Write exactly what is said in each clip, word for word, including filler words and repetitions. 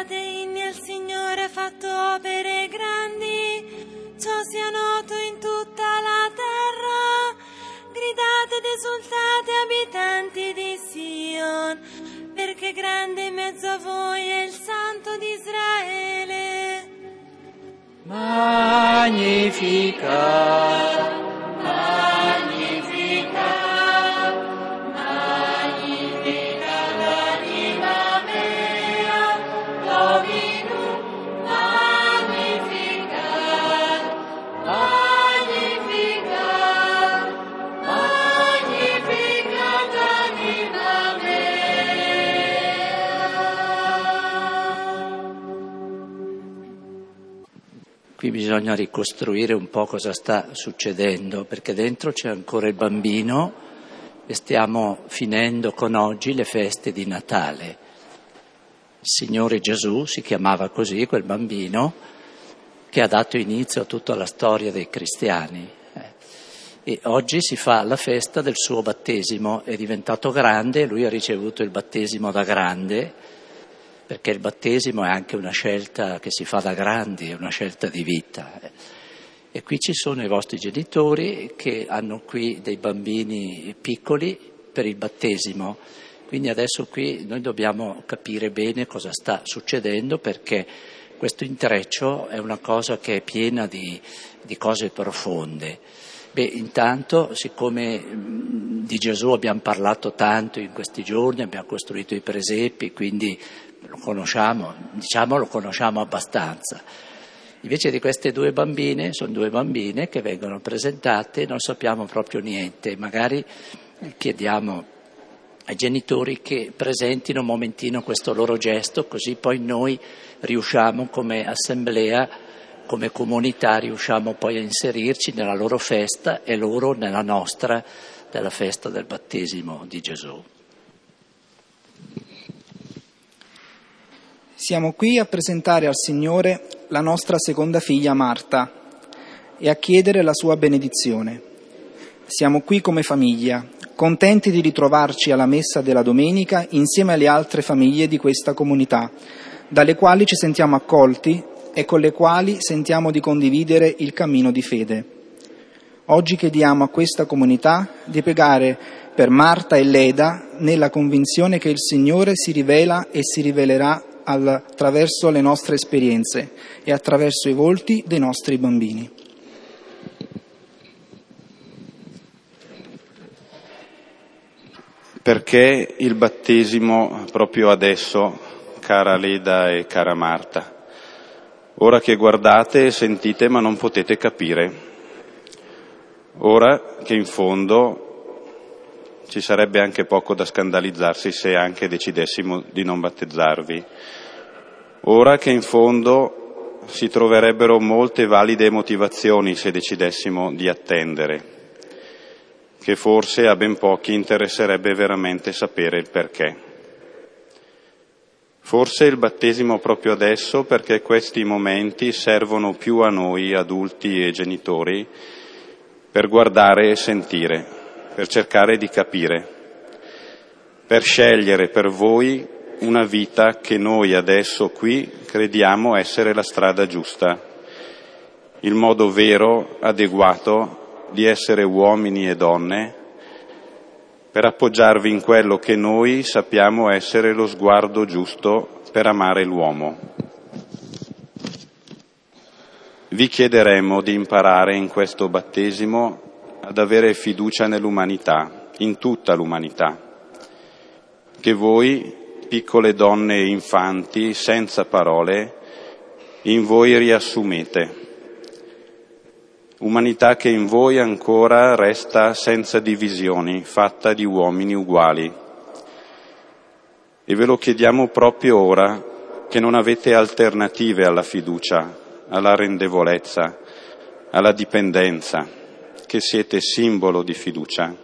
cantate inni al Signore, fatto opere grandi, ciò sia noto in tutta la terra. Gridate ed esultate, abitanti di Sion, perché grande in mezzo a voi è il Santo di Israele. Magnificat, Magnificat, Magnificat l'anima mea, Dominum, Magnificat, Magnificat, Magnificat l'anima mea. qui bisogna ricostruire un po' cosa sta succedendo, perché dentro c'è ancora il bambino e stiamo finendo con oggi le feste di Natale. Il Signore Gesù si chiamava così, quel bambino, che ha dato inizio a tutta la storia dei cristiani. E oggi si fa la festa del suo battesimo, è diventato grande, lui ha ricevuto il battesimo da grande, perché il battesimo è anche una scelta che si fa da grandi, è una scelta di vita. E qui ci sono i vostri genitori che hanno qui dei bambini piccoli per il battesimo, quindi adesso qui noi dobbiamo capire bene cosa sta succedendo, perché questo intreccio è una cosa che è piena di, di cose profonde. Beh, intanto, siccome di Gesù abbiamo parlato tanto in questi giorni, abbiamo costruito i presepi, quindi lo conosciamo, diciamo lo conosciamo abbastanza. Invece di queste due bambine, sono due bambine che vengono presentate e non sappiamo proprio niente. Magari chiediamo ai genitori che presentino un momentino questo loro gesto, così poi noi riusciamo come assemblea, come comunità, riusciamo poi a inserirci nella loro festa e loro nella nostra, della festa del battesimo di Gesù. Siamo qui a presentare al Signore la nostra seconda figlia Marta e a chiedere la sua benedizione. Siamo qui come famiglia, contenti di ritrovarci alla messa della domenica insieme alle altre famiglie di questa comunità, dalle quali ci sentiamo accolti e con le quali sentiamo di condividere il cammino di fede. Oggi chiediamo a questa comunità di pregare per Marta e Leda nella convinzione che il Signore si rivela e si rivelerà attraverso le nostre esperienze e attraverso i volti dei nostri bambini. Perché il battesimo proprio adesso, cara Leda e cara Marta? Ora che guardate e sentite ma non potete capire. Ora che in fondo ci sarebbe anche poco da scandalizzarsi se anche decidessimo di non battezzarvi. Ora che in fondo si troverebbero molte valide motivazioni se decidessimo di attendere, che forse a ben pochi interesserebbe veramente sapere il perché. Forse il battesimo proprio adesso, perché questi momenti servono più a noi adulti e genitori per guardare e sentire, per cercare di capire, per scegliere per voi una vita che noi adesso qui crediamo essere la strada giusta, il modo vero, adeguato di essere uomini e donne, per appoggiarvi in quello che noi sappiamo essere lo sguardo giusto per amare l'uomo. Vi chiederemo di imparare in questo battesimo ad avere fiducia nell'umanità, in tutta l'umanità, che voi, piccole donne e infanti, senza parole, in voi riassumete. Umanità che in voi ancora resta senza divisioni, fatta di uomini uguali. E ve lo chiediamo proprio ora, che non avete alternative alla fiducia, alla rendevolezza, alla dipendenza, che siete simbolo di fiducia.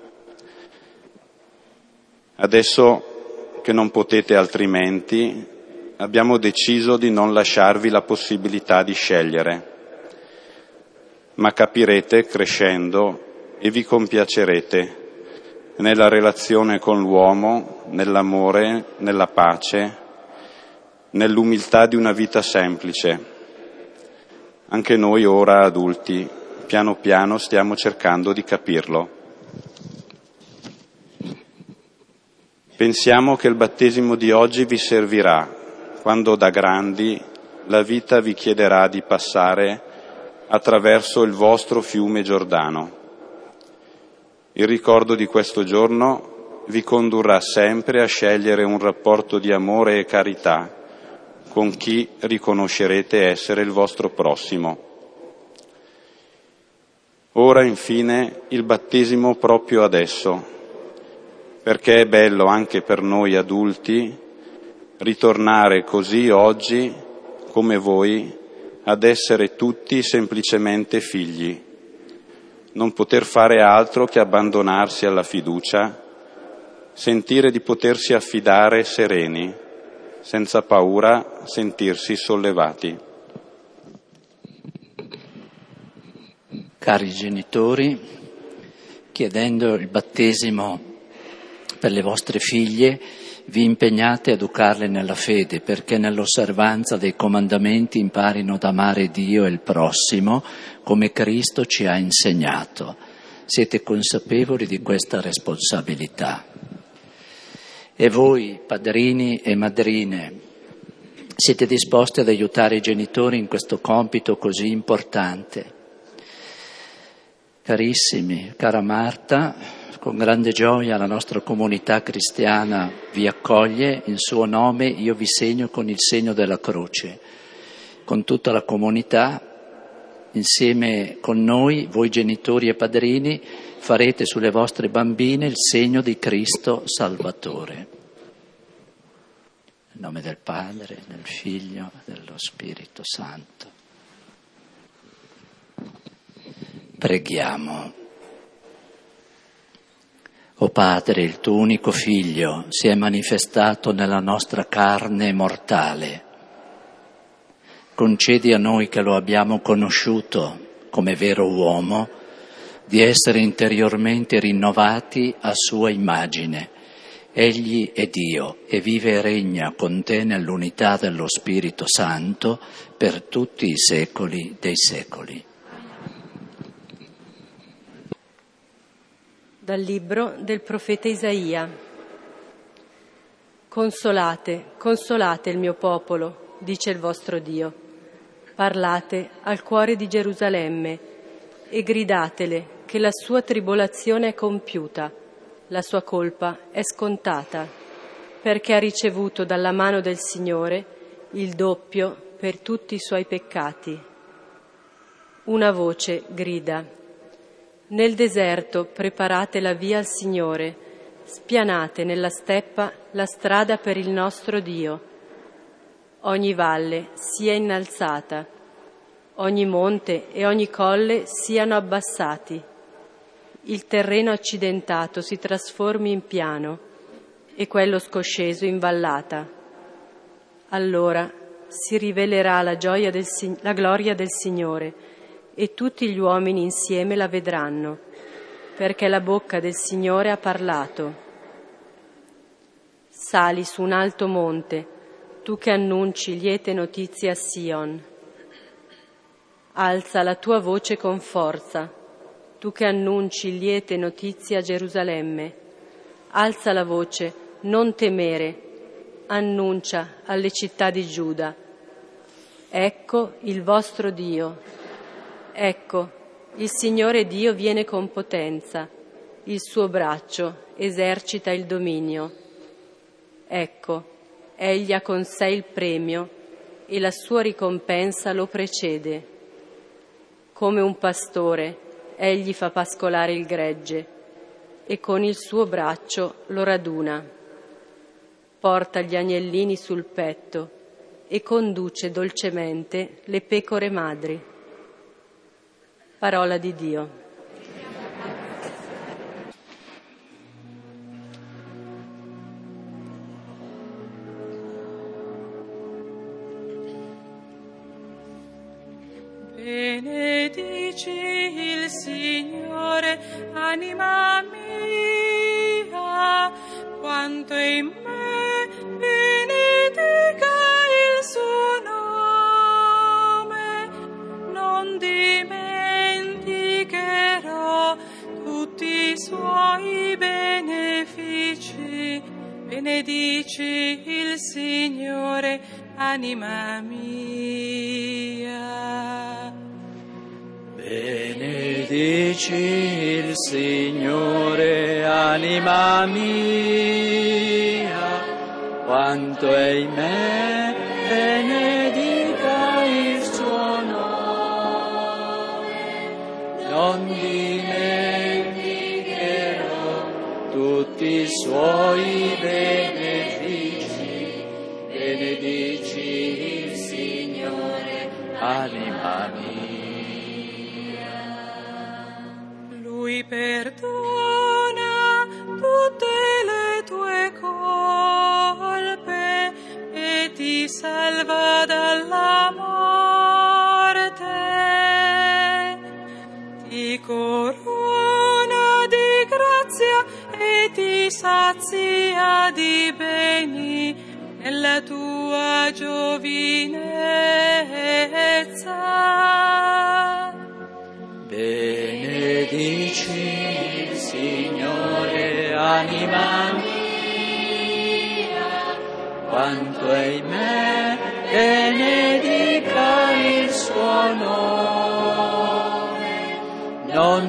Adesso che non potete altrimenti, abbiamo deciso di non lasciarvi la possibilità di scegliere, ma capirete crescendo e vi compiacerete nella relazione con l'uomo, nell'amore, nella pace, nell'umiltà di una vita semplice. Anche noi ora adulti, piano piano stiamo cercando di capirlo. Pensiamo che il battesimo di oggi vi servirà quando da grandi la vita vi chiederà di passare attraverso il vostro fiume Giordano. Il ricordo di questo giorno vi condurrà sempre a scegliere un rapporto di amore e carità con chi riconoscerete essere il vostro prossimo. Ora infine il battesimo proprio adesso, perché è bello anche per noi adulti ritornare così oggi, come voi, ad essere tutti semplicemente figli, non poter fare altro che abbandonarsi alla fiducia, sentire di potersi affidare sereni, senza paura sentirsi sollevati. Cari genitori, chiedendo il battesimo per le vostre figlie, vi impegnate a educarle nella fede, perché nell'osservanza dei comandamenti imparino ad amare Dio e il prossimo, come Cristo ci ha insegnato. Siete consapevoli di questa responsabilità. E voi, padrini e madrine, siete disposti ad aiutare i genitori in questo compito così importante. Carissimi, cara Marta, con grande gioia la nostra comunità cristiana vi accoglie, in suo nome io vi segno con il segno della croce. Con tutta la comunità, insieme con noi, voi genitori e padrini, farete sulle vostre bambine il segno di Cristo Salvatore. Nel nome del Padre, del Figlio e dello Spirito Santo. Preghiamo. O Padre, il tuo unico Figlio si è manifestato nella nostra carne mortale. Concedi a noi che lo abbiamo conosciuto come vero uomo, di essere interiormente rinnovati a sua immagine. Egli è Dio e vive e regna con te nell'unità dello Spirito Santo per tutti i secoli dei secoli. Dal libro del profeta Isaia. Consolate, consolate il mio popolo, dice il vostro Dio. Parlate al cuore di Gerusalemme e gridatele che la sua tribolazione è compiuta, la sua colpa è scontata, perché ha ricevuto dalla mano del Signore il doppio per tutti i suoi peccati. Una voce grida: nel deserto preparate la via al Signore, spianate nella steppa la strada per il nostro Dio. Ogni valle sia innalzata, ogni monte e ogni colle siano abbassati. Il terreno accidentato si trasformi in piano e quello scosceso in vallata. Allora si rivelerà la, gioia del, la gloria del Signore e tutti gli uomini insieme la vedranno, perché la bocca del Signore ha parlato. Sali su un alto monte, tu che annunci liete notizie a Sion. Alza la tua voce con forza, tu che annunci liete notizie a Gerusalemme. Alza la voce, non temere, annuncia alle città di Giuda. Ecco il vostro Dio. Ecco, il Signore Dio viene con potenza, il suo braccio esercita il dominio. Ecco, egli ha con sé il premio e la sua ricompensa lo precede. Come un pastore, egli fa pascolare il gregge e con il suo braccio lo raduna. Porta gli agnellini sul petto e conduce dolcemente le pecore madri. Parola di Dio. Benedici il Signore, anima mia, quanto in me benedica Signore, anima mia. Benedici il Signore, anima mia, quanto è in me, benedica il suo nome. Non dimenticherò tutti i suoi benefici. Benedici il Signore, anima mia. Lui perdona tutte le tue colpe e ti salva dalla morte. Ti corona di grazia e ti sazia di beni nella tua giovinezza. Benedici il Signore, anima mia, quanto è in me, benedica il suo nome. Non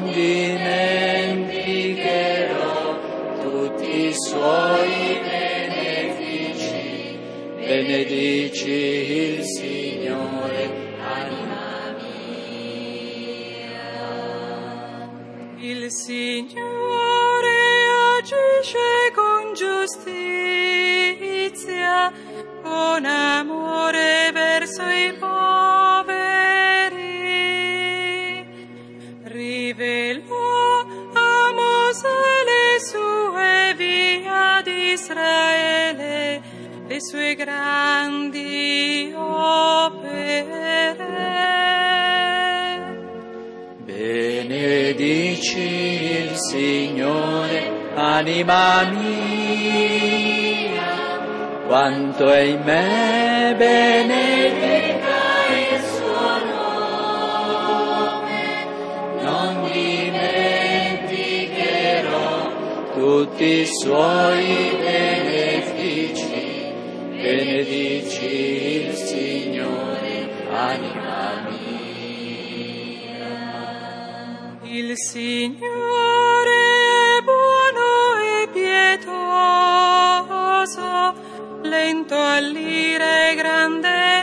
dimenticherò tutti i suoi benefici. Benedici il Signore, anima mia. Il Signore agisce con giustizia, con amore verso i poveri. Rivelò a Mosè le sue vie di Israele, le sue grandi opere. Benedici il Signore, anima mia, quanto è in me, benedica il suo nome. Non dimenticherò tutti i suoi benefici. Benedici il Signore, anima mia. Il Signore è buono e pietoso, lento all'ira e grande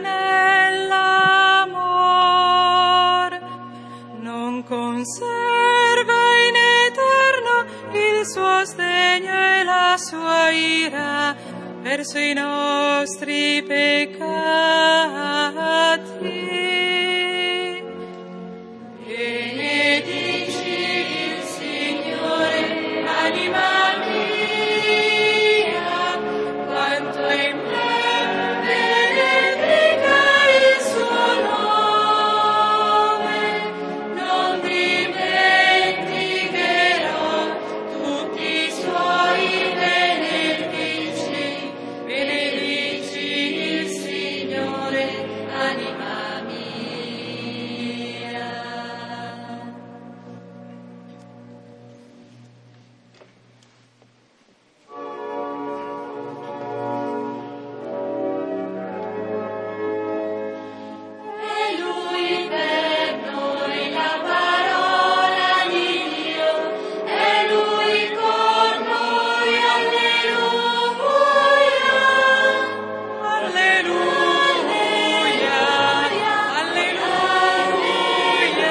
nell'amor. Non conserva in eterno il suo sdegno e la sua ira verso i nostri peccati. Benedici il Signore, anima mia, quanto è in me, benedica il suo nome. Non dimenticherò tutti i suoi benefici. Benedici il Signore, anima mia. È Lui per noi la parola di Dio, è Lui con noi, alleluia, alleluia, alleluia,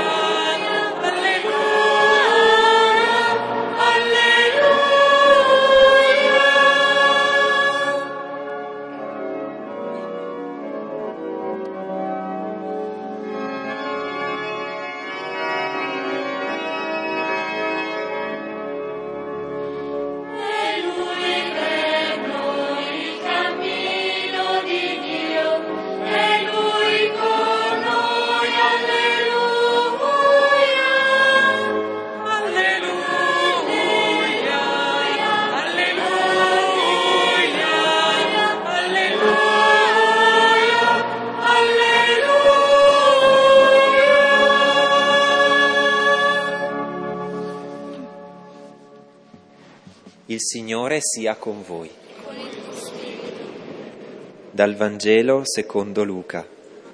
alleluia, alleluia. È Lui per noi il cammino di Dio, è Lui con noi, alleluia, alleluia, alleluia, alleluia, alleluia. Il Signore sia con voi. Dal Vangelo secondo Luca.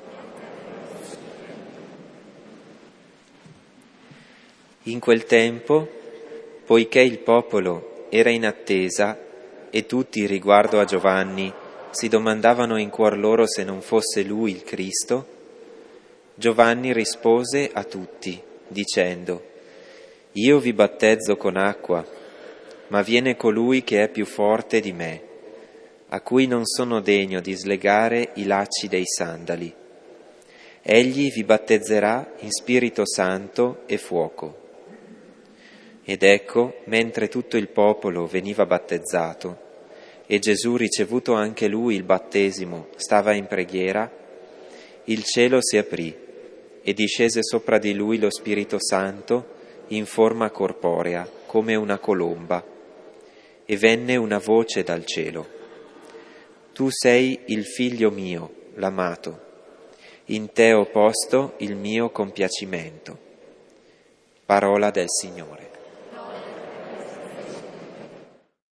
In quel tempo, poiché il popolo era in attesa e tutti riguardo a Giovanni si domandavano in cuor loro se non fosse lui il Cristo, Giovanni rispose a tutti, dicendo: Io vi battezzo con acqua, ma viene colui che è più forte di me, a cui non sono degno di slegare i lacci dei sandali. Egli vi battezzerà in Spirito Santo e fuoco. Ed ecco, mentre tutto il popolo veniva battezzato, e Gesù, ricevuto anche lui il battesimo, stava in preghiera, il cielo si aprì e discese sopra di lui lo Spirito Santo in forma corporea, come una colomba, e venne una voce dal cielo: Tu sei il figlio mio, l'amato, in te ho posto il mio compiacimento. Parola del Signore.